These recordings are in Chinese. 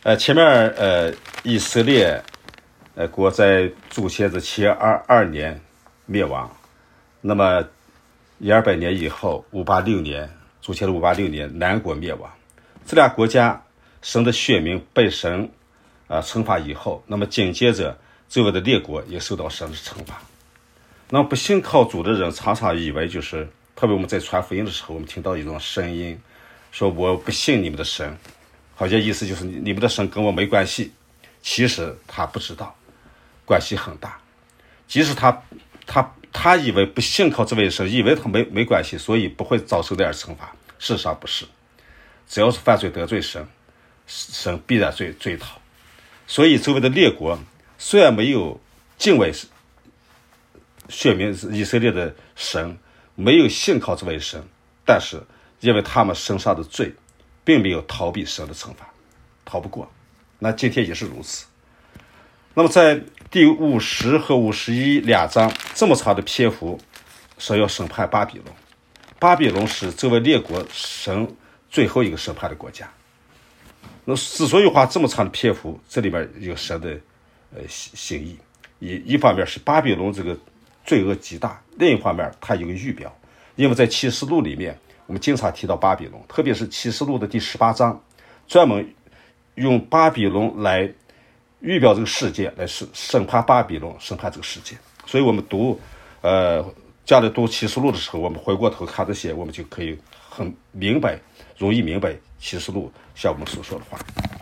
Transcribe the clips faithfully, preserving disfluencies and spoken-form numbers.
呃，前面呃，以色列呃国在主前的七二二年灭亡，那么一二百年以后，五八六年，主前的五八六年，南国灭亡。这俩国家神的选民被神啊、呃、惩罚以后，那么紧接着周围的列国也受到神的惩罚。那么不信靠主的人常常以为就是，特别我们在传福音的时候，我们听到一种声音，说我不信你们的神，好像意思就是你们的神跟我没关系。其实他不知道，关系很大。即使他他他以为不信靠这位神，以为他没没关系，所以不会遭受这样的惩罚。事实上不是，只要是犯罪得罪神，神必然追追讨。所以周围的列国虽然没有敬畏选民以色列的神，没有信靠这位神，但是因为他们身上的罪，并没有逃避神的惩罚，逃不过。那今天也是如此。那么在第五十和五十一两章这么长的篇幅，神要审判巴比伦。巴比伦是这位列国神最后一个审判的国家。那之所以花这么长的篇幅，这里面有神的呃心意。一一方面是巴比伦这个罪恶极大，另一方面它有个预表。因为在启示录里面，我们经常提到巴比伦，特别是启示录的第十八章，专门用巴比伦来预表这个世界，来审审判巴比伦，审判这个世界。所以我们读呃将来读启示录的时候，我们回过头看这些，我们就可以很明白，容易明白启示录向我们所说的话。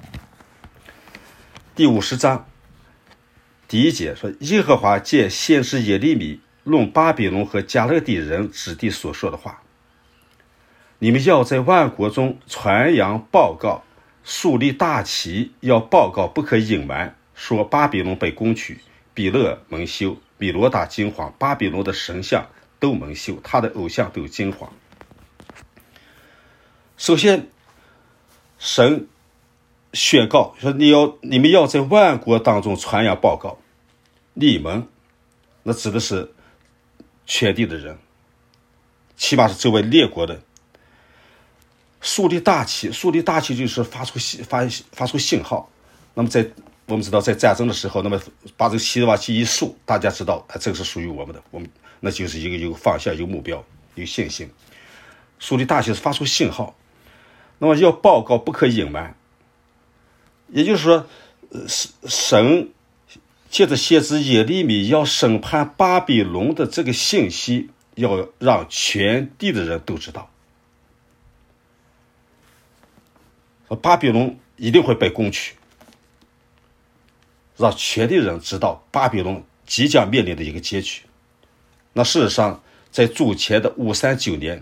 第五十章第一节说，耶和华借先知耶利米论巴比伦和迦勒底人之地所说的话：你们要在万国中传扬报告，树立大旗，要报告不可隐瞒，说巴比伦被攻取，比勒蒙羞，米罗达惊惶，巴比伦的神像都蒙羞，他的偶像都惊惶。首先神宣告说，你要你们要在万国当中传扬报告。你们那指的是全地的人，起码是周围列国的。树立大旗，树立大旗就是发出发发出信号。那么在我们知道在战争的时候，那么把这个旗往起一竖，大家知道这个是属于我们的，我们那就是一个有方向、有目标、有信心。树立大旗是发出信号，那么要报告不可隐瞒。也就是说，神借着先知耶利米要审判巴比伦的这个信息，要让全地的人都知道。巴比伦一定会被攻取，让全地人知道巴比伦即将面临的一个结局。那事实上，在主前的五三九年，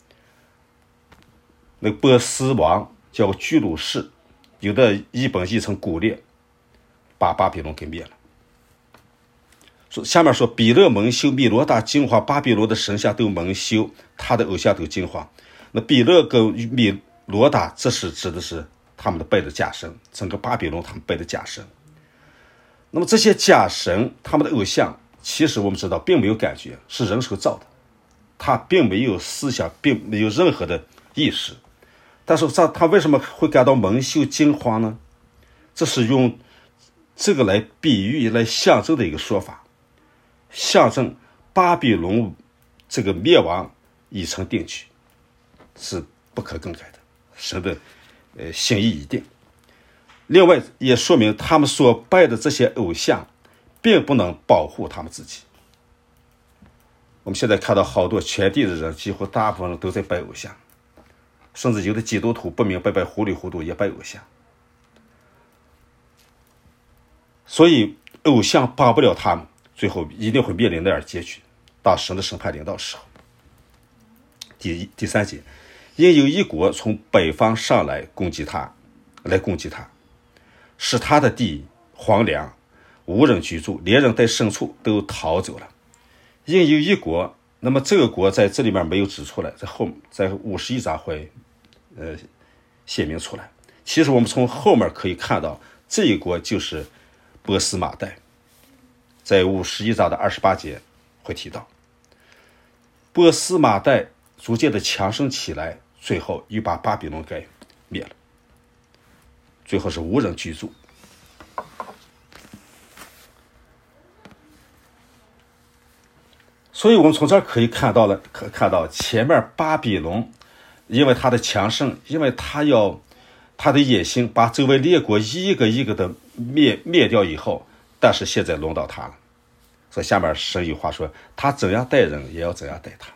那个波斯王叫居鲁士，有的译本译成古列，把巴比伦给灭了。说下面说，比勒蒙羞，米罗达惊惶，巴比伦的神像都蒙羞，他的偶像都惊惶。那比勒跟米罗达，这是指的是他们的拜的假神，整个巴比伦他们拜的假神。那么这些假神，他们的偶像，其实我们知道并没有感觉，是人手造的，他并没有思想，并没有任何的意识。但是他他为什么会感到蒙羞惊慌呢？这是用这个来比喻、来象征的一个说法，象征巴比伦这个灭亡已成定局，是不可更改的，神的呃心意已定。另外也说明他们所拜的这些偶像并不能保护他们自己。我们现在看到好多全地的人，几乎大部分人都在拜偶像，甚至有的基督徒不明白白糊里糊涂也拜偶像。所以偶像帮不了他们，最后一定会面临那样结局，当神的审判临到时候。第一第三节，因有一国从北方上来攻击他，来攻击他，使他的地荒凉，无人居住，连人带牲畜都逃走了。因有一国，那么这个国在这里面没有指出来，在后在五十一章会呃写明出来。其实我们从后面可以看到，这一国就是波斯马代，在五十一章的二十八节会提到，波斯马代逐渐的强盛起来，最后又把巴比伦给灭了。 最后是无人居住。所以我们从这儿可以看到了，可看到前面巴比伦，因为他的强盛，因为他要他的野心，把周围列国一个一个的灭灭掉以后，但是现在轮到他了。所以下面神有话说，他怎样待人，也要怎样待他。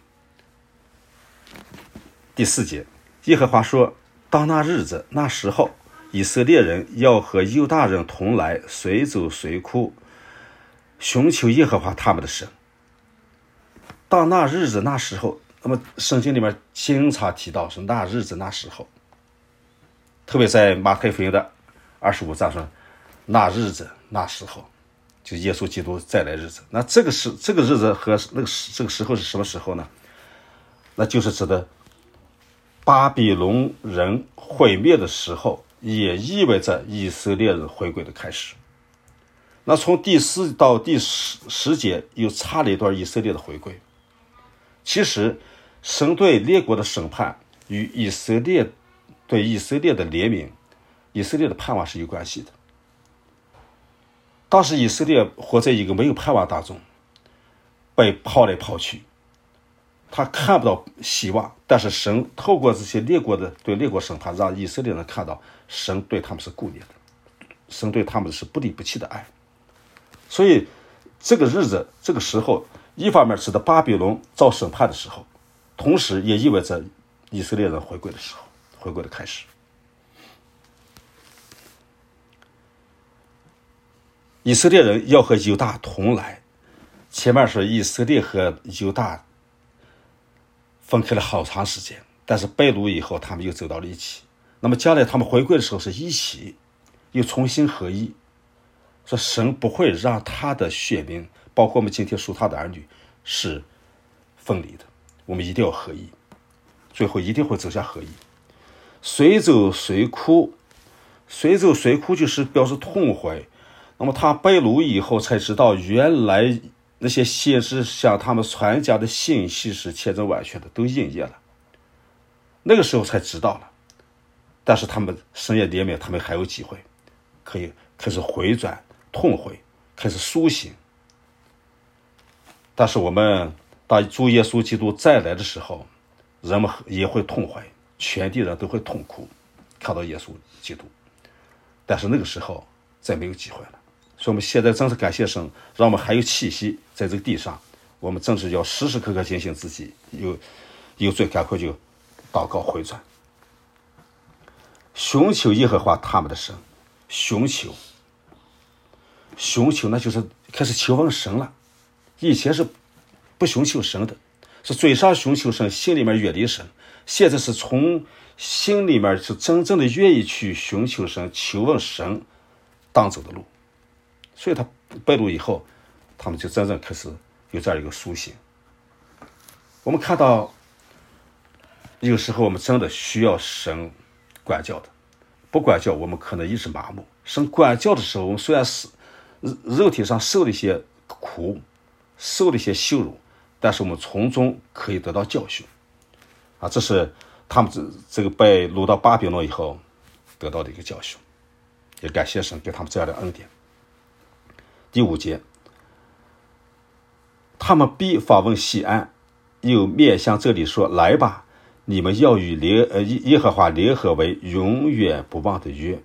第四节，耶和华说，当那日子那时候，以色列人要和犹大人同来，随走随哭，寻求耶和华他们的神。到那日子那时候，那么圣经里面经常提到是那日子那时候，特别在马太福音的二十五章说，那日子那时候，就耶稣基督再来日子。那这个是这个日子和那个这个时候是什么时候呢？那就是指的巴比伦人毁灭的时候，也意味着以色列人回归的开始。那从第四到第十十节又插了一段以色列的回归。其实神对列国的审判与以色列对以色列的怜悯，以色列的盼望是有关系的。当时以色列活在一个没有盼望当中，被抛来抛去，他看不到希望，但是神透过这些列国的对列国审判，让以色列人看到神对他们是顾念的，神对他们是不离不弃的爱。所以这个日子这个时候，一方面指的巴比伦遭审判的时候，同时也意味着以色列人回归的时候，回归的开始。以色列人要和犹大同来，前面是以色列和犹大分开了好长时间，但是被掳以后他们又走到了一起。那么将来他们回归的时候是一起又重新合一，说神不会让他的血民，包括我们今天属他的儿女是分离的，我们一定要合一，最后一定会走向合一。随走随哭，随走随哭就是表示痛悔。那么他被掳以后才知道，原来那些先知向他们传讲的信息是千真万确的，都应验了。那个时候才知道了，但是他们深夜怜悯，他们还有机会可以开始回转痛悔，开始苏醒。但是我们当主耶稣基督再来的时候，人们也会痛悔，全地人都会痛哭，看到耶稣基督。但是那个时候再没有机会了。所以我们现在真是感谢神，让我们还有气息在这个地上，我们真是要时时刻刻警醒自己，有有罪赶快就祷告回转，寻求耶和华他们的神。寻求寻求那就是开始求问神了，以前是不寻求神的，是嘴上寻求神，心里面远离神。现在是从心里面是真正的愿意去寻求神，求问神当走的路。所以他被掳以后，他们就真正开始有这样一个苏醒。我们看到有时候我们真的需要神管教的，不管教我们可能一直麻木。神管教的时候，我们虽然是肉体上受了一些苦，受了一些羞辱，但是我们从中可以得到教训啊，这是他们这这个被掳到巴比伦以后得到的一个教训，也感谢神给他们这样的恩典。第五节，他们必访问西安，又面向这里说，来吧，你们要与联呃耶和华联合为永远不忘的约。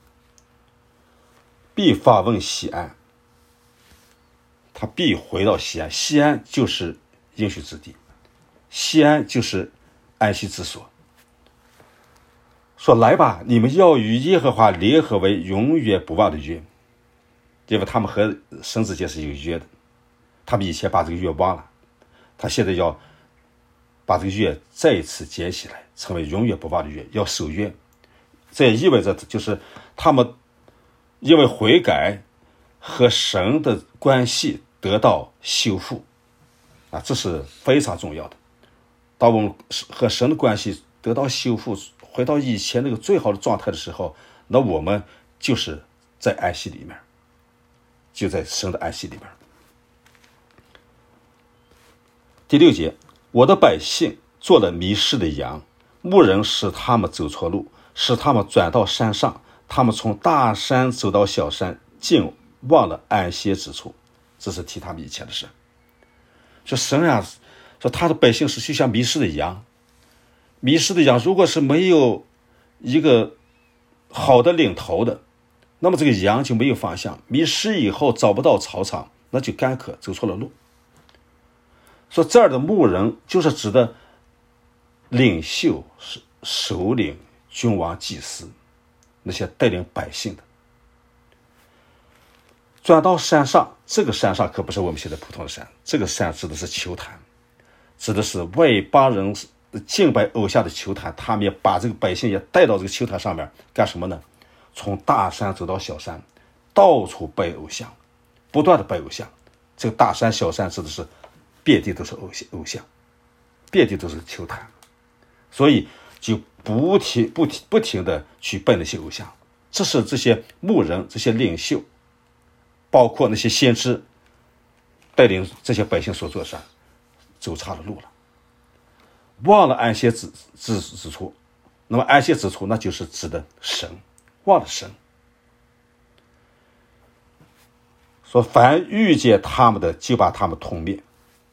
必访问西安，他必回到西安，西安就是应许之地，西安就是安息之所。说来吧，你们要与耶和华联合为永远不忘的约，因为他们和神之间是有约的，他们以前把这个约忘了，他现在要把这个约再一次捡起来，成为永远不忘的约，要守约。这也意味着就是他们因为悔改和神的关系得到修复啊，这是非常重要的。当我们和神的关系得到修复，回到以前那个最好的状态的时候，那我们就是在安息里面，就在神的安息里面。第六节，我的百姓做了迷失的羊，牧人使他们走错路，使他们转到山上， 他们从大山走到小山，竟忘了安歇之处。这是提他们以前的事。说神啊，说他的百姓是就像迷失的羊，迷失的羊如果是没有一个好的领头的，那么这个羊就没有方向，迷失以后找不到草场，那就干渴，走错了路。说这儿的牧人就是指的领袖、首领、君王、祭司，那些带领百姓的。转到山上，这个山上可不是我们现在普通的山，这个山指的是球坛，指的是外邦人敬拜偶像的球坛。他们也把这个百姓也带到这个球坛上面干什么呢？从大山走到小山，到处拜偶像，不断的拜偶像。这个大山小山指的是遍地都是偶像，偶像遍地都是球坛，所以就不停不停不停的去拜那些偶像。这是这些牧人、这些领袖，包括那些先知，带领这些百姓所做的事，走差了路了，忘了安歇之之之处。那么安歇之处，那就是指的神，忘了神。说凡遇见他们的，就把他们吞灭。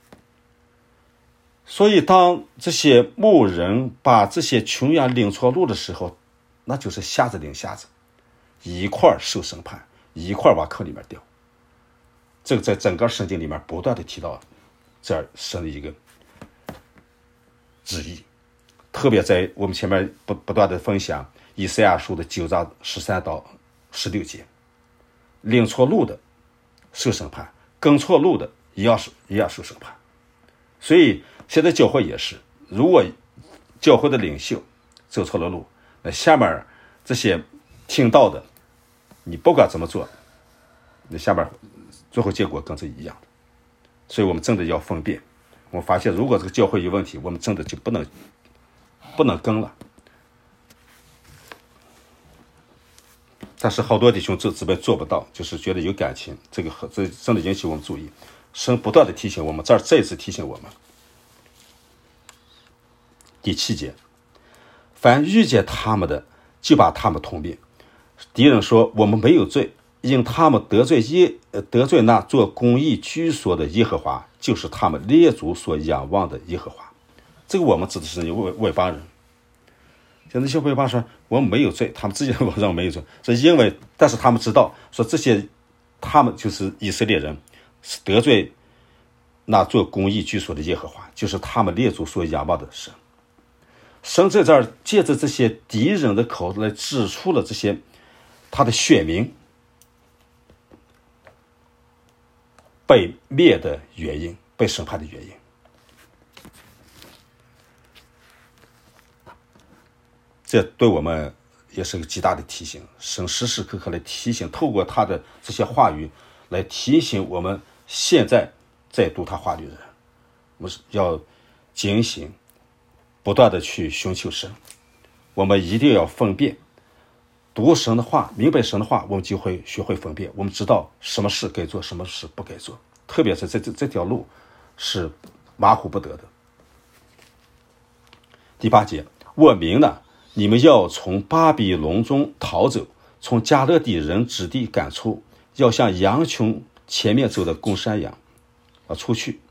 所以当这些牧人把这些穷羊领错路的时候，那就是瞎子领瞎子，一块受审判，一块往坑里面掉。这个在整个圣经里面不断的提到这儿神的一个旨意，特别在我们前面不不断的分享以赛亚书的九章十三到十六节，领错路的受审判，跟错路的一样是一样受审判。所以现在教会也是，如果教会的领袖走错了路，那下面这些听到的，你不管怎么做，那下面最后结果跟这一样的。所以我们真的要分辨。我发现如果这个教会有问题，我们真的就不能不能跟了。但是好多弟兄这自备做不到，就是觉得有感情，这个这真的引起我们注意。神不断的提醒我们，这儿再一次提醒我们。第七节，凡遇见他们的，就把他们吞灭。敌人说我们没有罪，因他们得罪耶得罪那做公义居所的耶和华，就是他们列祖所仰望的耶和华。这个我们指的是外外邦人。像那些外邦说我们没有罪，他们自己认为没有罪，是因为但是他们知道说这些他们就是以色列人是得罪那做公义居所的耶和华，就是他们列祖所仰望的神。神在这儿借着这些敌人的口来指出了这些他的选民被灭的原因，被审判的原因。这对我们也是个极大的提醒，神时时刻刻来提醒，透过他的这些话语来提醒我们现在在读他话语的人，我们要警醒，不断的去寻求神。我们一定要分辨，读神的话，明白神的话，我们就会学会分辨，我们知道什么事该做，什么事不该做，特别是这这这条路是马虎不得的。第八节，我明了你们要从巴比伦中逃走，从迦勒底人之地赶出，要像羊群前面走的公山羊啊出去。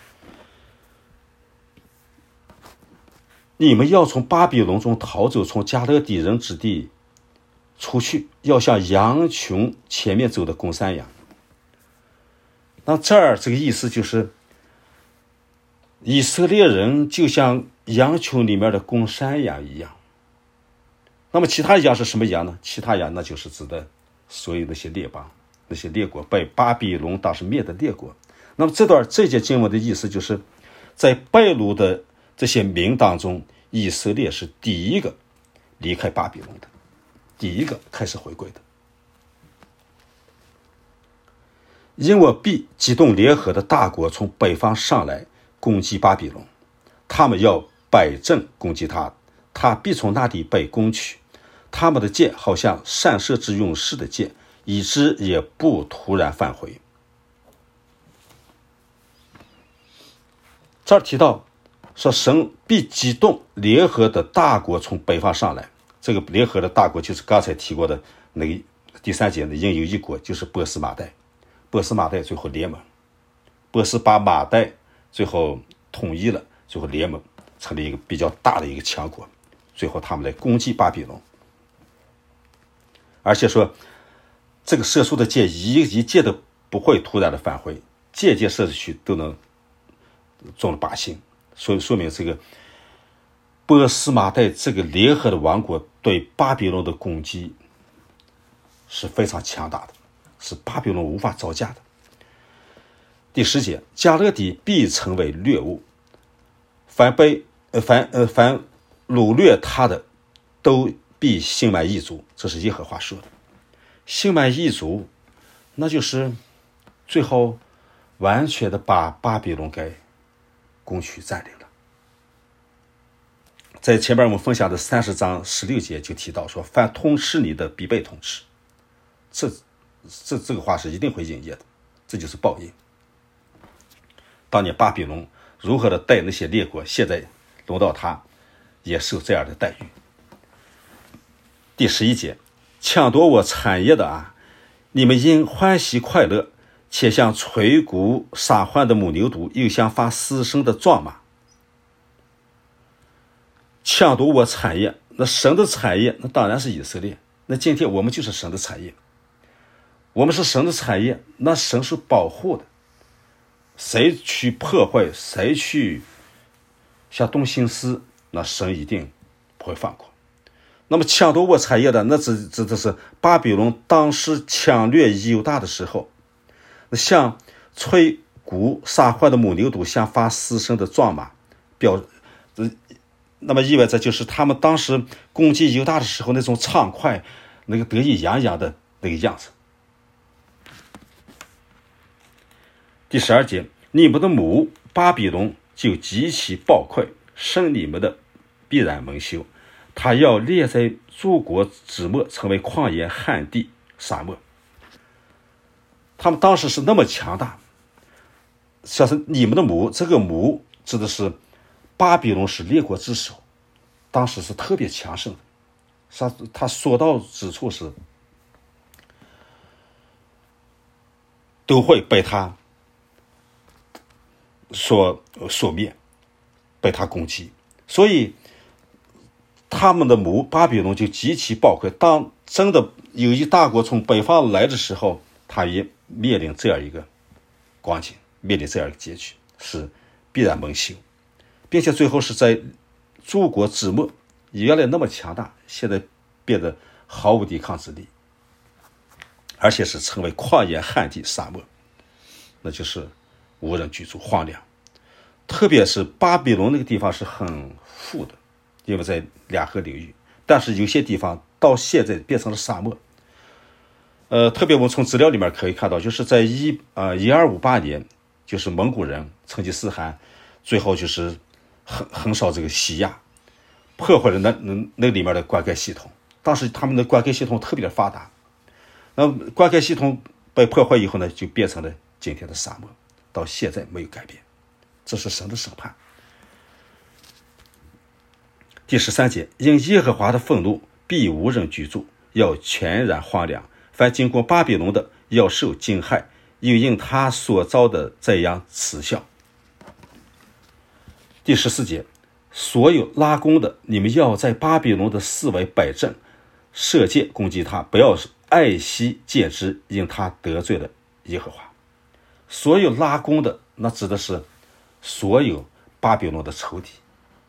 你们要从巴比伦中逃走，从迦勒底人之地出去，要像羊群前面走的公山羊。那这儿这个意思就是，以色列人就像羊群里面的公山羊一样。那么其他羊是什么羊呢？其他羊那就是指的所有那些列邦，那些列国，被巴比伦当时灭的列国。那么这段这节经文的意思就是，在败掳的这些民当中，以色列是第一个离开巴比伦的，第一个开始回归的。因我必激动联合的大国从北方上来攻击巴比伦，他们要摆阵攻击他，他必从那地被攻取。他们的箭好像善射之勇士的箭，以致也不突然返回。这儿提到说神必激动联合的大国从北方上来， 这个联合的大国就是刚才提过的那个第三节的应有一国，就是波斯马代。波斯马代最后联盟，波斯把马代最后统一了，最后联盟成立一个比较大的一个强国，最后他们来攻击巴比伦。而且说这个射出的箭一一箭都不会突然的返回，箭箭射出去都能中了靶心，所以说明这个波斯马代这个联合的王国对巴比伦的攻击是非常强大的，是巴比伦无法招架的。第十节，迦勒底必成为掠物，凡被呃凡呃凡掳掠他的，都必心满意足。这是耶和华说的。心满意足，那就是最后完全的把巴比伦给攻取占领了。在前面我们分享的三十章十六节就提到说，凡通吃你的必被通吃，这这这个话是一定会应验的，这就是报应。当年巴比伦如何的待那些列国，现在轮到他也受这样的待遇。第十一节，抢夺我产业的啊，你们因欢喜快乐，且像垂骨撒欢的母牛犊，又像发嘶声的壮马。抢夺我产业，那神的产业，那当然是以色列。那今天我们就是神的产业，我们是神的产业，那神是保护的。谁去破坏，谁去向东行思，那神一定不会放过。那么抢夺我产业的，那指指的是巴比伦当时抢掠犹大的时候，那像吹鼓撒欢的母牛犊，像发嘶声的壮马，表那么意味着就是他们当时攻击犹大的时候那种畅快，那个得意洋洋的那个样子。第十二节，你们的母巴比伦就极其暴溃，生你们的必然蒙羞，他要列在诸国之末，成为旷野旱地沙漠。他们当时是那么强大，像是你们的母，这个母指的是巴比伦是列国之首，当时是特别强盛的，他他所到之处是都会被他所所灭，被他攻击。所以他们的母巴比伦就极其暴溃。当真的有一大国从北方来的时候，他也面临这样一个光景，面临这样一个结局，是必然蒙羞，并且最后是在诸国之末，原来那么强大，现在变得毫无抵抗之力，而且是成为旷野旱地沙漠，那就是无人居住，荒凉。特别是巴比伦那个地方是很富的，因为在两河流域，但是有些地方到现在变成了沙漠。呃，特别我们从资料里面可以看到，就是在一呃一二五八年，就是蒙古人成吉思汗最后就是横横扫这个西亚，破坏了那那那里面的灌溉系统。当时他们的灌溉系统特别的发达，那灌溉系统被破坏以后呢，就变成了今天的沙漠，到现在没有改变。这是神的审判。第十三节，因耶和华的愤怒，必无人居住，要全然荒凉。凡经过巴比伦的，要受惊骇，又因他所遭的这样耻笑。第十四节，所有拉弓的，你们要在巴比伦的四围摆阵，射箭攻击他，不要爱惜箭支，因他得罪了耶和华。所有拉弓的，那指的是所有巴比伦的仇敌。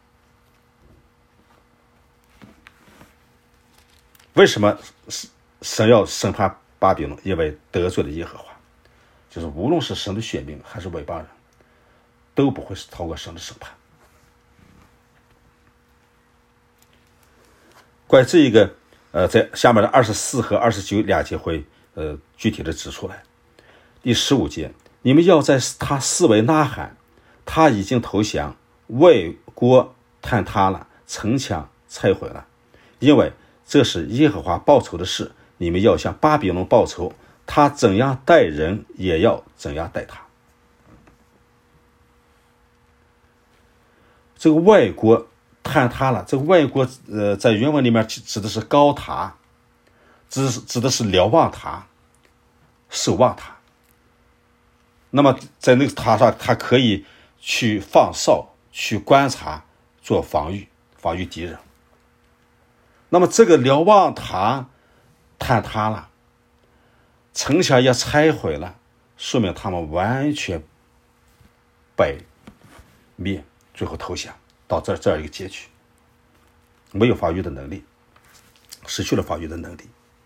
为什么神要审判巴比伦？因为得罪了耶和华，就是无论是神的选民还是外邦人，都不会逃过神的审判。关于这一个呃，在下面的二十四和二十九两节会呃具体的指出来。第十五节，你们要在他四围呐喊，他已经投降，外郭坍塌了，城墙拆毁了，因为这是耶和华报仇的事，你们要向巴比伦报仇，他怎样待人，也要怎样待他。这个外郭坍塌了。这个外国呃，在原文里面指的是高塔，指指的是瞭望塔、守望塔。那么在那个塔上，它可以去放哨、去观察、做防御、防御敌人。那么这个瞭望塔坍塌了，城墙也拆毁了，说明他们完全败灭，最后投降到这这样一个结局，没有防御的能力，失去了防御的能力。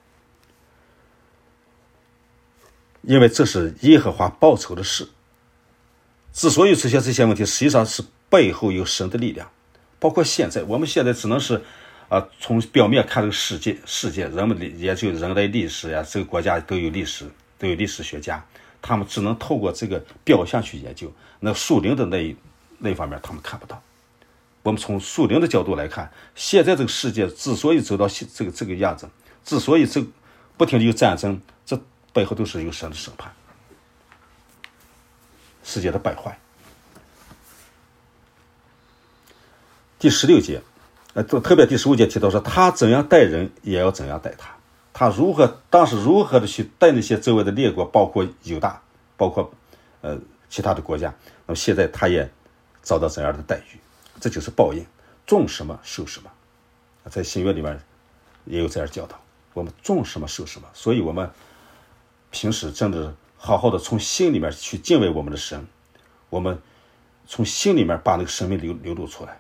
因为这是耶和华报仇的事，之所以出现这些问题，实际上是背后有神的力量。包括现在，我们现在只能是啊、呃，从表面看这个世界，世界人们也就人类历史呀，这个国家都有历史，都有历史学家，他们只能透过这个表象去研究，那属灵的那一那方面他们看不到。我们从属灵的角度来看，现在这个世界之所以走到这个这个样子，之所以这不停的有战争，这背后都是有神的审判，世界的败坏。第十六节，呃，特别第十五节提到说，他怎样待人，也要怎样待他。他如何当时如何的去待那些周围的列国，包括犹大，包括呃其他的国家，那么现在他也遭到怎样的待遇？这就是报应，种什么收什么。在新约里面也有这样教导，我们种什么收什么。所以我们平时真的好好的从心里面去敬畏我们的神，我们从心里面把那个生命流流露出来，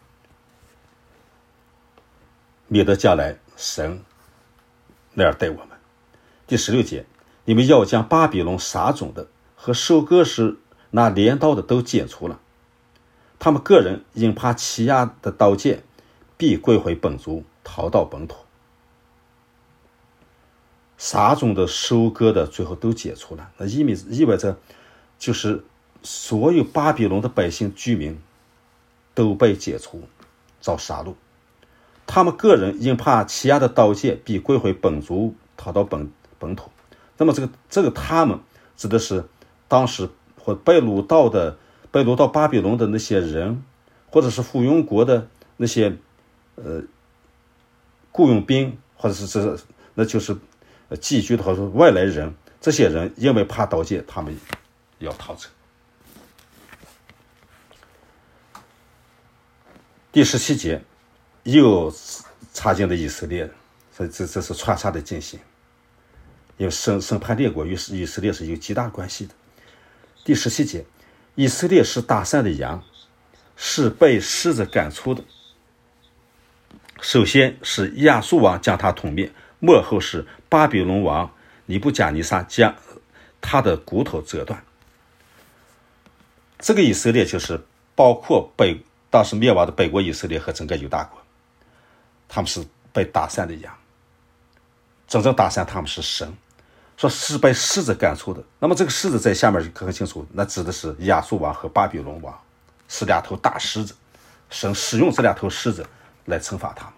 免得将来神那样待我们。第十六节，你们要将巴比伦撒种的和收割时拿镰刀的都剪除了，他们个人因怕欺压的刀剑，必归回本族，逃到本土。撒种的、收割的，最后都解除了，那意味意味着就是所有巴比伦的百姓居民都被解除，遭杀戮。他们个人因怕欺压的刀剑，必归回本族，逃到本本土。那么这个这个他们指的是当时或被掳到的被掳到巴比伦的那些人，或者是附庸国的那些呃雇佣兵，或者是这那就是寄居的或者外来人，这些人因为怕刀剑，他们要逃走。第十七节，又插进了以色列人，所以这这是穿插的进行，因为审审判列国与以色列是有极大关系的。第十七节，以色列是打散的羊，是被狮子赶出的。首先是亚述王将他统灭，末后是巴比伦王尼布甲尼撒将他的骨头折断。这个以色列就是包括北当时灭亡的北国以色列和整个犹大国，他们是被打散的羊，真正打散他们是神，说是被狮子赶出的。那么这个狮子在下面就很清楚，那指的是亚述王和巴比伦王，是两头大狮子，神使用这两头狮子来惩罚他们。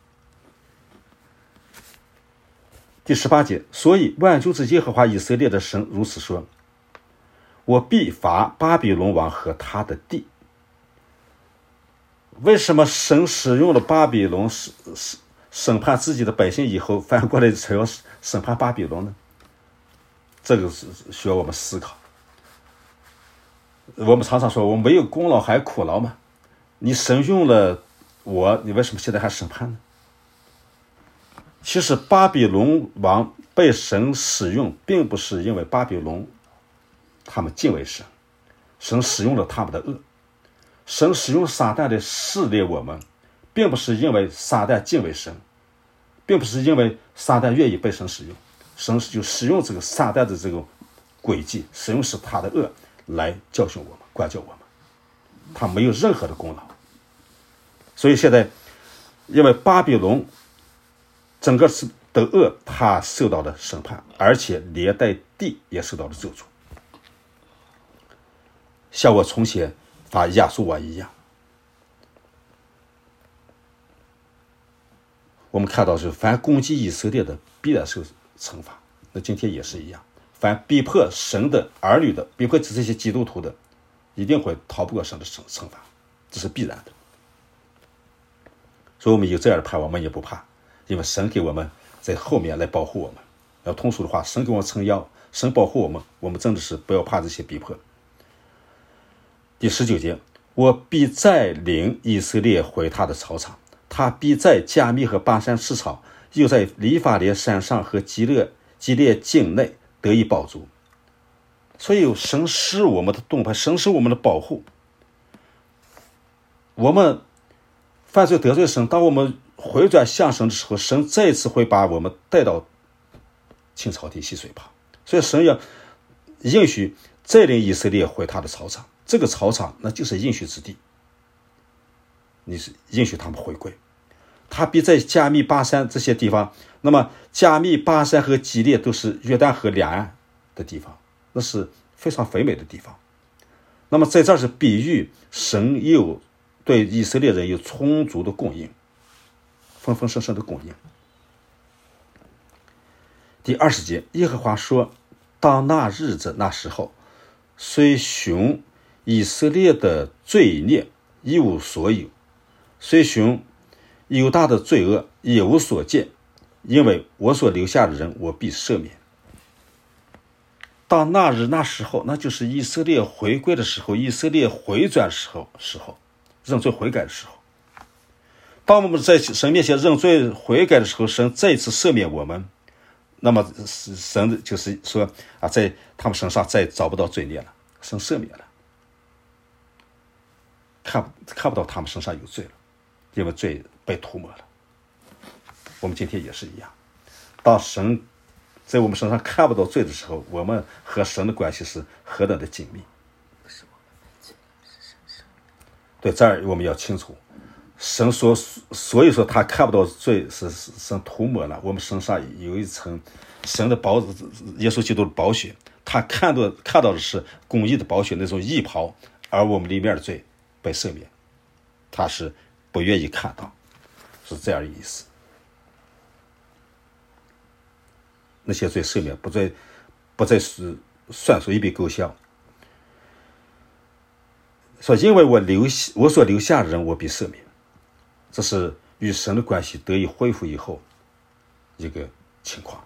第十八节，所以万军之耶和华以色列的神如此说，我必罚巴比伦王和他的地。为什么神使用了巴比伦审判自己的百姓以后，反过来才要审判巴比伦呢？这个是需要我们思考。我们常常说我没有功劳还苦劳嘛，你神用了我，你为什么现在还审判呢？其实巴比伦王被神使用，并不是因为巴比伦他们敬畏神，神使用了他们的恶。神使用撒旦来试炼我们，并不是因为撒旦敬畏神，并不是因为撒旦愿意被神使用，神就使用这个撒旦的这个诡计，使用是他的恶来教训我们、管教我们，他没有任何的功劳。所以现在因为巴比伦整个是的恶，他受到了审判，而且连带地也受到了咒诅，像我从前罚亚述王一样。我们看到是凡攻击以色列的必然受惩罚，那今天也是一样，凡逼迫神的儿女的，逼迫这些基督徒的，一定会逃不过神的惩罚，这是必然的。 所以我们有这样的盼望，我们也不怕，因为神给我们在后面来保护我们。要通俗的话，神给我们撑腰，神保护我们，我们真的是不要怕这些逼迫。第十九节，我必再领以色列回他的草场，他必在加密和巴山吃草，又在黎法莲山上和基列基列境内得以饱足。所以神是我们的盾牌，神是我们的保护。我们犯罪得罪神，当我们回转向神的时候，神再次会把我们带到青草地溪水旁。所以神要应许再领以色列回他的草场，这个草场那就是应许之地，你是应许他们回归。他必在加密巴山这些地方，那么加密巴山和基列都是约旦河两岸的地方，那是非常肥美的地方。那么在这儿是比喻神有对以色列人有充足的供应，丰丰盛盛的供应。第二十节，耶和华说，当那日子那时候，虽寻以色列的罪孽一无所有，虽寻犹大的罪恶也无所见，因为我所留下的人我必赦免。到那日那时候，那就是以色列回归的时候，以色列回转时候时候认罪悔改的时候。当我们在神面前认罪悔改的时候，神再次赦免我们，那么神就是说啊，在他们身上再找不到罪孽了，神赦免了，看看不到他们身上有罪了，因为罪被涂抹了。我们今天也是一样，当神在我们身上看不到罪的时候，我们和神的关系是何等的紧密。对，这儿我们要清楚，神说，所以说他看不到罪是神涂抹了，我们身上有一层神的宝，耶稣基督的宝血，他看到看到的是公义的宝血，那种义袍，而我们里面的罪被赦免，他是不愿意看到，是这样的意思。那些罪赦免，不再不再是算属一笔勾销。说因为我留我所留下的人我必赦免，这是与神的关系得以恢复以后一个情况。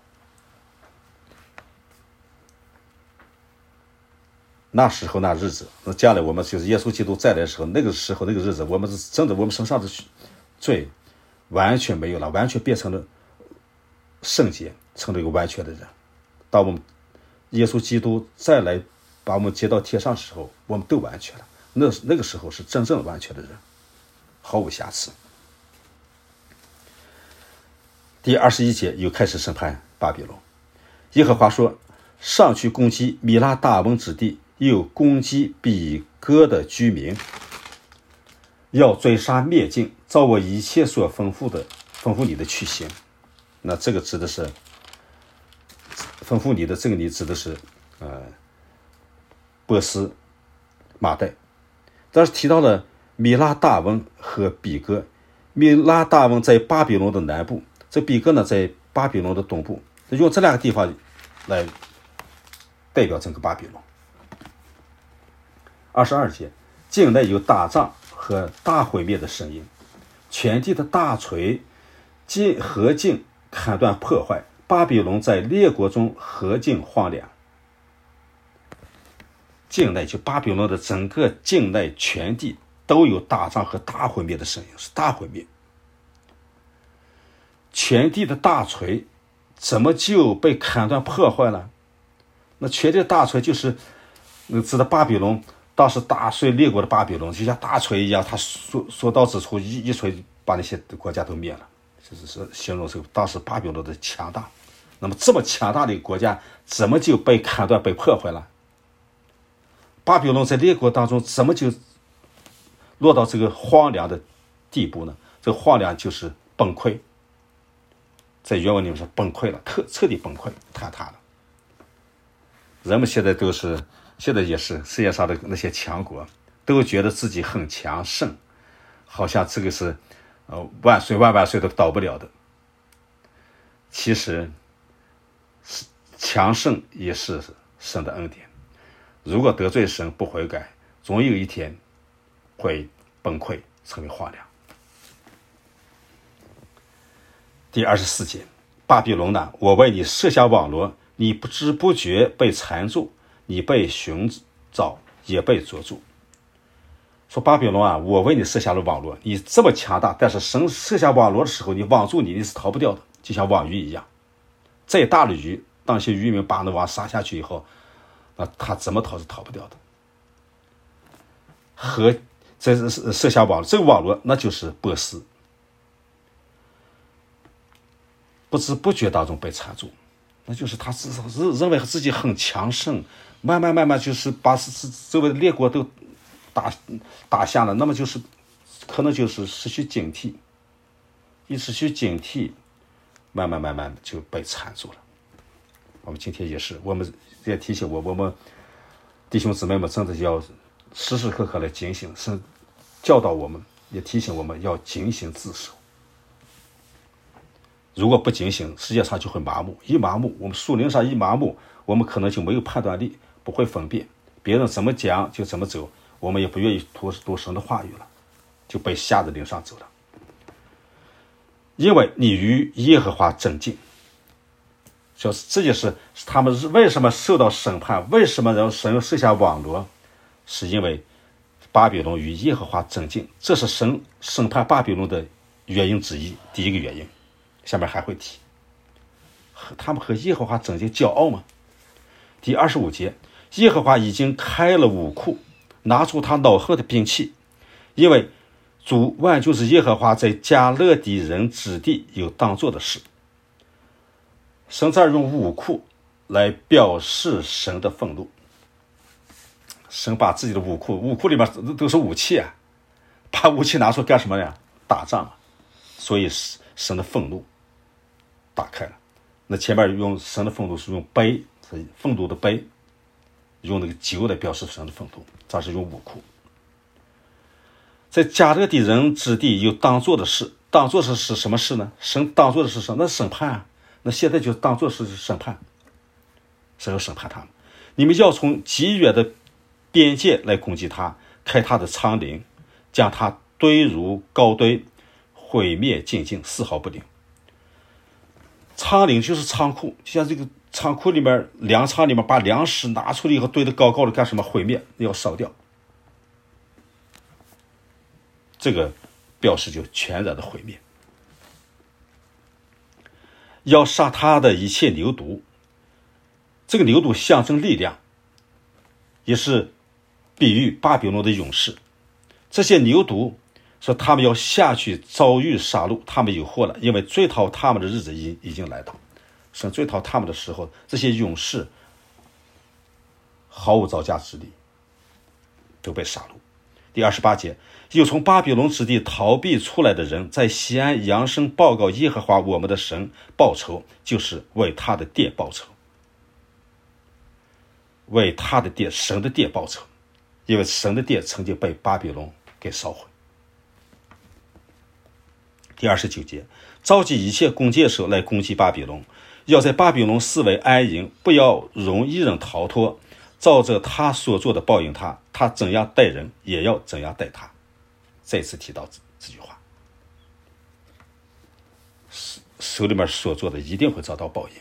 那时候那日子，那将来我们就是耶稣基督再来的时候，那个时候那个日子，我们是真的，我们身上的罪完全没有了，完全变成了圣洁，成了一个完全的人。当我们耶稣基督再来把我们接到天上的时候，我们都完全了，那那个时候是真正完全的人，毫无瑕疵。第二十一节又开始审判巴比伦。耶和华说，上去攻击米拉大翁之地，又攻击比哥的居民，要追杀灭尽，照我一切所吩咐的吩咐你的去行。那这个指的是吩咐你的，这个你指的是呃波斯马代。但是提到了米拉大翁和比哥，米拉大翁在巴比伦的南部，这比哥呢在巴比伦的东部，用这两个地方来代表整个巴比伦。二十二节，境内有打仗和大毁灭的声音，全地的大锤尽合尽砍断破坏，巴比伦在列国中合尽荒凉。境内就巴比伦的整个境内全地都有打仗和大毁灭的声音，是大毁灭。全地的大锤怎么就被砍断破坏了？那全地的大锤就是指的巴比伦，当时打碎列国的巴比伦，就像大锤一样，他所所到之处一一锤把那些国家都灭了，就是是形容这个当时巴比伦的强大。那么这么强大的一个国家，怎么就被砍断被破坏了？巴比伦在列国当中怎么就落到这个荒凉的地步呢？这个荒凉就是崩溃，在原文里面是崩溃了，彻彻底崩溃坍塌了。人们现在都是现在也是世界上的那些强国都觉得自己很强盛，好像这个是呃万岁万万岁都倒不了的。其实强盛也是神的恩典，如果得罪神不悔改，总有一天会崩溃成为荒凉。 第二十四节，巴比伦呐，我为你设下网罗，你不知不觉被缠住，你被寻找，也被捉住。说巴比伦啊，我为你设下了网罗，你这么强大，但是神设下网罗的时候，你网住你，你是逃不掉的，就像网鱼一样。再大的鱼，当些渔民把那网撒下去以后，那他怎么逃是逃不掉的。和这是设下网，这个网罗那就是波斯，不知不觉当中被缠住，那就是他自认为自己很强盛，慢慢慢慢就是把周围的列国都打打下了，那么就是可能就是失去警惕，一失去警惕，慢慢慢慢就被缠住了。我们今天也是，我们也提醒我，我们弟兄姊妹们真的要时时刻刻来警醒，是教导我们，也提醒我们要警醒自守。如果不警醒，世界上就会麻木，一麻木，我们属灵上一麻木，我们可能就没有判断力，不会分辨，别人怎么讲就怎么走，我们也不愿意读读神的话语了，就被吓得领上走了。因为你与耶和华争竞，就是这就是他们为什么受到审判，为什么让神设下网罗，是因为巴比伦与耶和华争竞，这是神审判巴比伦的原因之一，第一个原因。下面还会提，他们和耶和华争竞骄傲吗？第二十五节，耶和华已经开了武库，拿出他恼恨的兵器，因为主万军之耶和华在加勒底人之地有当做的事。神这儿用武库来表示神的愤怒，神把自己的武库，武库里面都是武器啊，把武器拿出干什么呀？打仗啊，所以神的愤怒打开了。那前面用神的愤怒是用杯，愤怒的杯，用那个酒来表示神的愤怒，这是用武库。在加勒底人之地有当做的事，当做的是什么事呢？神当做的是什么？那审判啊，那现在就当做是审判，神要审判他们。你们要从极远的边界来攻击他，开他的仓廪，将他堆如高堆，毁灭尽尽，丝毫不留。仓廪就是仓库，就像这个仓库里面，粮仓里面把粮食拿出来以后堆得高高的干什么？毁灭，要烧掉。这个表示就全然的毁灭。要杀他的一切牛犊，这个牛犊象征力量，也是比喻巴比伦的勇士。这些牛犊说他们要下去遭遇杀戮，他们有祸了，因为追讨他们的日子已已经来到。神追讨他们的时候，这些勇士毫无招架之力，都被杀戮。第二十八节，有从巴比伦之地逃避出来的人，在西安扬声报告耶和华我们的神报仇，就是为他的殿报仇，为他的殿，神的殿报仇，因为神的殿曾经被巴比伦给烧毁。第二十九节，召集一切弓箭手来攻击巴比伦，要在巴比伦四围安营，不要容一人逃脱，照着他所做的报应他，他怎样待人，也要怎样待他。再次提到 这, 这句话，手里面所做的一定会遭到报应。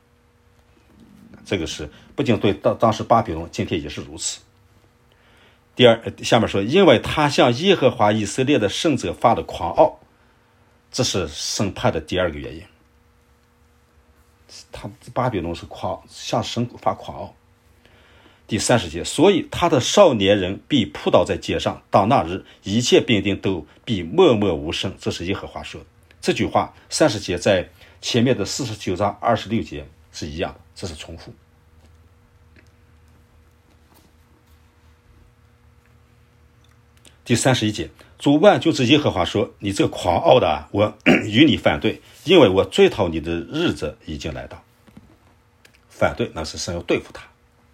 这个是不仅对当当时巴比伦，今天也是如此。第二，下面说，因为他向耶和华以色列的圣者发了狂傲，这是审判的第二个原因。他巴比伦是狂向神发狂傲。第三十节，所以他的少年人必扑倒在街上，当那日一切兵丁都必默默无声，这是耶和华说的。这句话三十节在前面的四十九章二十六节是一样的，这是重复。第三十一节，主万军之耶和华说，你这个狂傲的啊，我与你反对，因为我追讨你的日子已经来到。反对，那是神要对付他。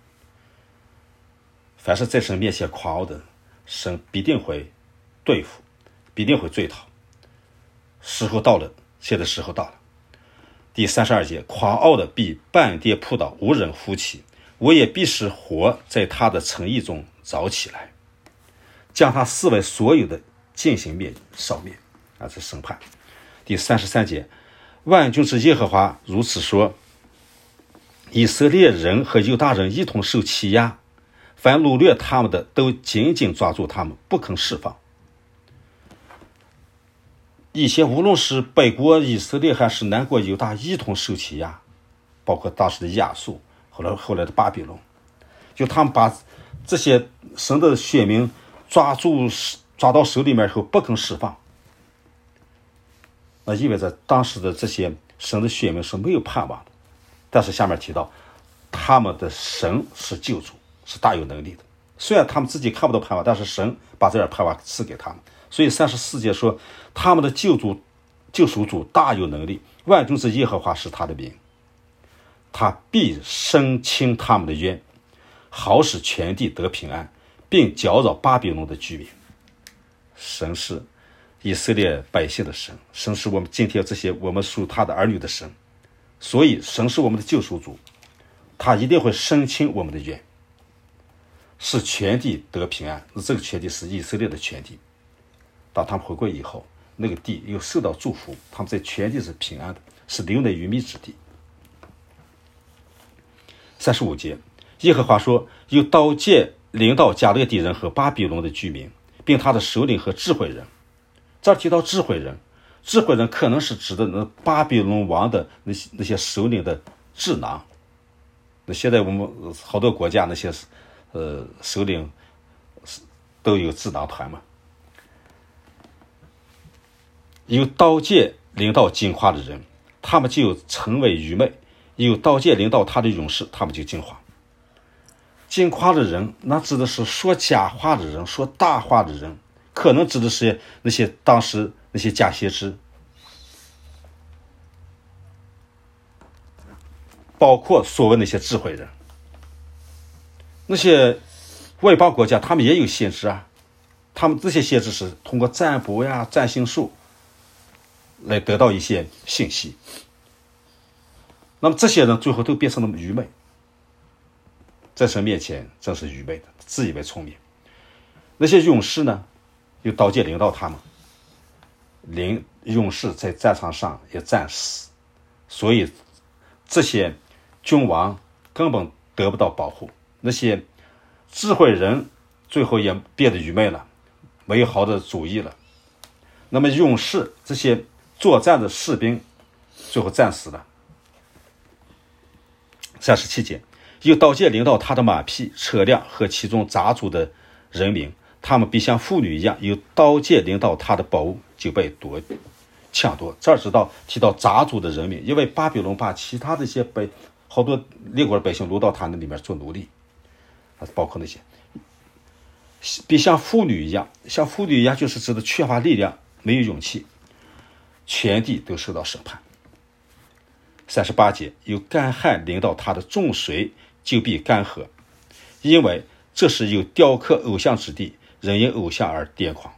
凡是在神面前狂傲的，神必定会对付，必定会追讨。时候到了，现在时候到了。第三十二节，狂傲的必半跌扑倒，无人扶起，我也必使火在他的城邑中着起来，将他四围所有的进行灭烧灭，啊，这审判。第三十三节， 万军之耶和华如此说：以色列人和犹大人一同受欺压，凡掳掠他们的都紧紧抓住他们，不肯释放。以前无论是北国以色列还是南国犹大一同受欺压，包括当时的亚述，后来后来的巴比伦，就他们把这些神的选民抓住抓到手里面以后不肯释放，那意味着当时的这些神的选民是没有盼望的。但是下面提到他们的神是救主，是大有能力的，虽然他们自己看不到盼望，但是神把这点盼望赐给他们。所以三十四节说，他们的救主救赎主大有能力，万军之耶和华是他的名，他必伸清他们的冤，好使全地得平安，并搅扰巴比伦的居民。神是以色列百姓的神，神是我们今天这些我们属他的儿女的神，所以神是我们的救赎主，他一定会伸清我们的冤，使全地得平安。这个全地是以色列的全地，当他们回归以后，那个地又受到祝福，他们在全地是平安的，是流奶与蜜之地。三十五节，耶和华说：有刀剑临到迦勒底人和巴比伦的居民，并他的首领和智慧人。这儿提到智慧人，智慧人可能是指的那巴比伦王的那些那些首领的智囊。那现在我们好多国家那些呃首领都有智囊团嘛。有刀剑临到进化的人，他们就成为愚昧；有刀剑临到他的勇士，他们就进化。进化的人，那指的是说假话的人，说大话的人，可能指的是那些当时那些假先知，包括所谓那些智慧人。那些外邦国家他们也有先知啊，他们这些先知是通过占卜呀、占星术来得到一些信息，那么这些人最后都变成了愚昧，在神面前真是愚昧的，自以为聪明。那些勇士呢，有刀剑临到他们，临勇士在战场上也战死，所以这些君王根本得不到保护。那些智慧人最后也变得愚昧了，没有好的主意了。那么勇士这些作战的士兵最后战死了。三十七节，有刀剑临到他的马匹、车辆和其中杂族的人民，他们必像妇女一样，有刀剑临到他的宝物就被夺抢夺。这儿知道提到杂族的人民，因为巴比伦把其他的一些百好多列国的百姓掳到他那里面做奴隶，包括那些必像妇女一样，像妇女一样就是指的缺乏力量，没有勇气，全地都受到审判。三十八节，有干旱临到他的众水就必干涸，因为这是有雕刻偶像之地，人因偶像而癫狂。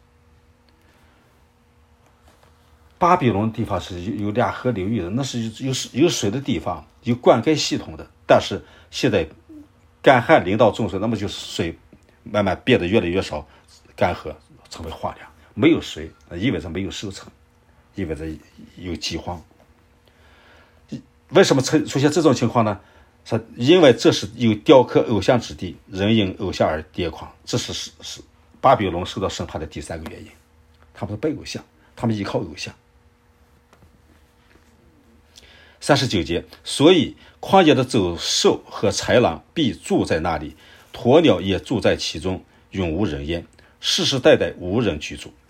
巴比伦地方是有两河流域的，那是有有水的地方，有灌溉系统的，但是现在干旱临到众水，那么就是水慢慢变得越来越少，干涸成为荒凉，没有水意味着没有收成，意味着有饥荒。为什么出现这种情况呢？是因为这是有雕刻偶像之地，人因偶像而癫狂，这是是是巴比伦受到审判的第三个原因。他们是拜偶像，他们依靠偶像。三十九节，所以旷野的走兽和豺狼必住在那里，鸵鸟也住在其中，永无人烟，世世代代无人居住。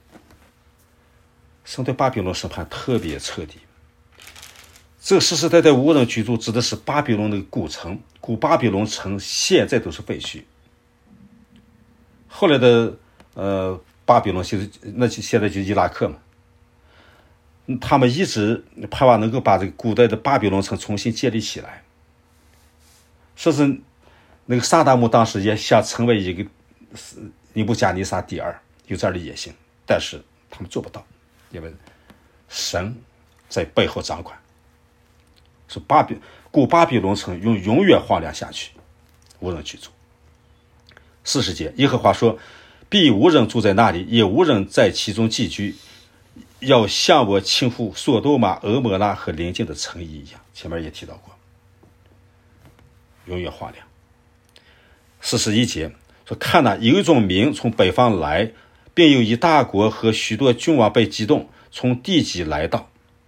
神对巴比伦审判特别彻底。这个世世代代无人居住指的是巴比伦的古城，古巴比伦城现在都是废墟。后来的呃巴比伦现在那现在就伊拉克嘛，他们一直盼望能够把这个古代的巴比伦城重新建立起来，说是那个萨达姆当时也想成为一个尼布甲尼撒第二，有这样的野心，但是他们做不到，因为神在背后掌管。是巴比古巴比伦城永永远荒凉下去，无人居住。四十节，耶和华说，必无人住在那里，也无人在其中寄居， 要像我倾覆索多玛、俄摩拉和邻近的城邑一样。前面也提到过，永远荒凉。四十一节说，看哪，有一种民从北方来，并有一大国和许多君王被激动，从地极来到。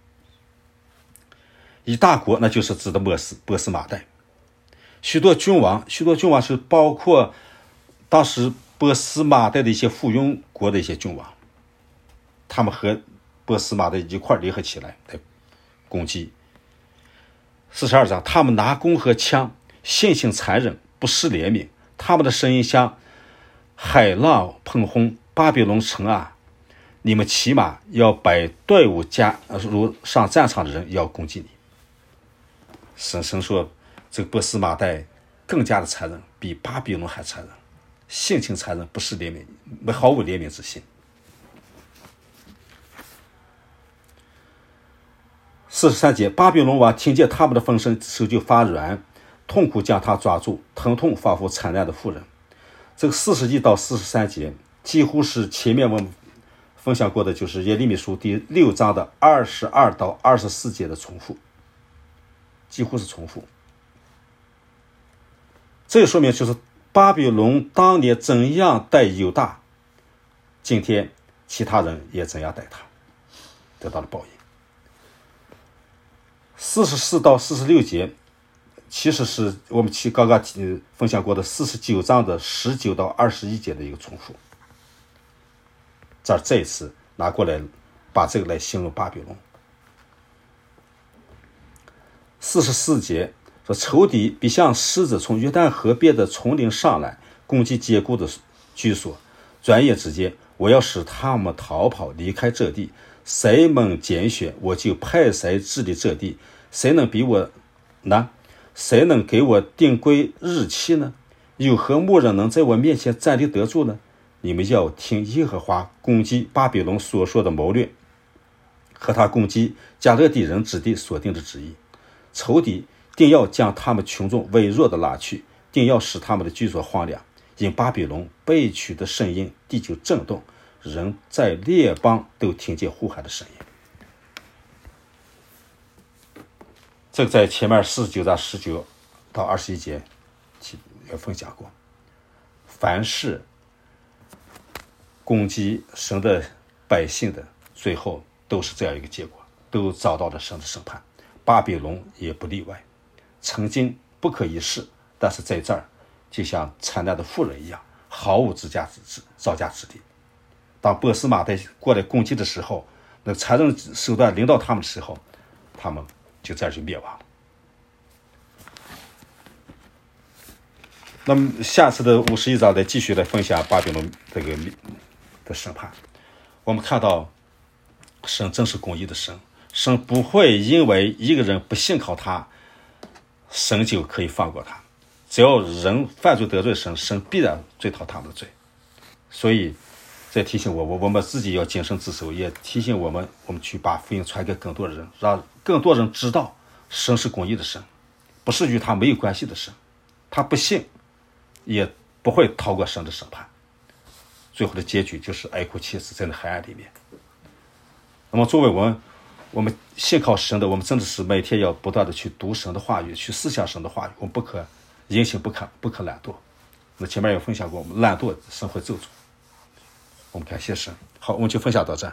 一大国那就是指的波斯波斯马代，许多君王，许多君王是包括当时波斯马代的一些附庸国的一些君王，他们和波斯马代一块联合起来来攻击。四十二章，他们拿弓和枪，性情残忍，不失怜悯，他们的声音像海浪喷轰。巴比伦城啊，你们骑马要摆队伍加如上战场的人要攻击你。神神说，这个波斯马代更加的残忍，比巴比伦还残忍，性情残忍，不失怜悯，毫无怜悯之心。四十三节，巴比伦王听见他们的风声，手就发软，痛苦将他抓住，疼痛仿佛惨难的妇人。这个四十一到四十三节几乎是前面我们分享过的，就是耶利米书第六章的二十二到二十四节的重复，几乎是重复。这也说明就是巴比伦当年怎样待犹大，今天其他人也怎样待他，得到了报应。四十四到四十六节其实是我们去刚刚分享过的四十九章的十九到二十一节的一个重复，这儿这一次拿过来把这个来形容巴比伦。四十四节说，仇敌必像狮子从约旦河边的丛林上来，攻击坚固的居所，转眼之间我要使他们逃跑离开这地，谁们拣选，我就派谁治理这地，谁能比我呢？谁能给我定规日期呢？有何牧人能在我面前站立得住呢？你们要听耶和华攻击巴比伦所说的谋略，和他攻击加勒底人之地所定的旨意。仇敌定要将他们群众微弱的拉去，定要使他们的居所荒凉。因巴比伦被取的声音，地就震动，人在列邦都听见呼喊的声音。这个在前面四十九章十九到二十一节也分享过，凡是攻击神的百姓的，最后都是这样一个结果，都遭到了神的审判。巴比伦也不例外，曾经不可一世，但是在这儿就像惨难的妇人一样，毫无自家之招架之地。当波斯马代过来攻击的时候，那残忍手段临到他们的时候，他们就在这灭亡了。那么下次的五十一章再继续来分享巴比伦这个的审判。我们看到神真是公义的神，神不会因为一个人不信靠他，神就可以放过他。只要人犯罪得罪神，神必然追讨他们的罪。所以再提醒我我我们自己要谨慎自守，也提醒我们我们去把福音传给更多的人，让更多人知道神是公义的神，不是与他没有关系的神，他不信也不会逃过神的审判，最后的结局就是哀哭切齿在那黑暗里面。那么作为我们我们信靠神的，我们真的是每天要不断的去读神的话语，去思想神的话语，我们不可言行不可不可懒惰。那前面有分享过，我们懒惰神会咒诅。我们感谢神。好，我们就分享到这。